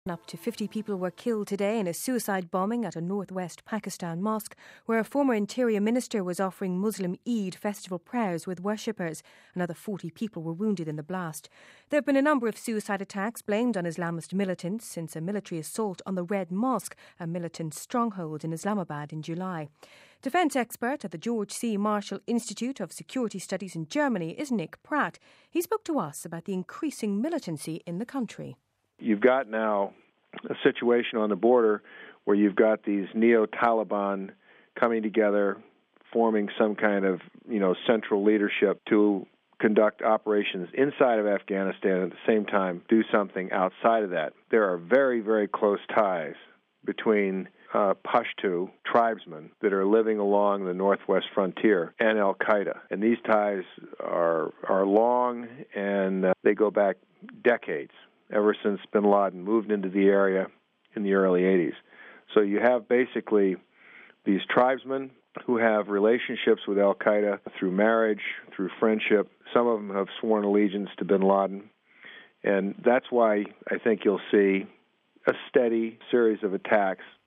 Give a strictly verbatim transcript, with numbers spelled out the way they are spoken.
Up to fifty people were killed today in a suicide bombing at a northwest Pakistan mosque where a former interior minister was offering Muslim Eid festival prayers with worshippers. Another forty people were wounded in the blast. There have been a number of suicide attacks blamed on Islamist militants since a military assault on the Red Mosque, a militant stronghold in Islamabad in July. Defence expert at the George C. Marshall Institute of Security Studies in Germany is Nick Pratt. He spoke to us about the increasing militancy in the country. You've got now a situation on the border where you've got these neo-Taliban coming together, forming some kind of, you know, central leadership to conduct operations inside of Afghanistan and at the same time do something outside of that. There are very, very close ties between uh, Pashto tribesmen that are living along the northwest frontier and Al-Qaeda. And these ties are, are long, and uh, they go back decades, ever since bin Laden moved into the area in the early eighties. So you have basically these tribesmen who have relationships with Al-Qaeda through marriage, through friendship. Some of them have sworn allegiance to bin Laden. And that's why I think you'll see a steady series of attacks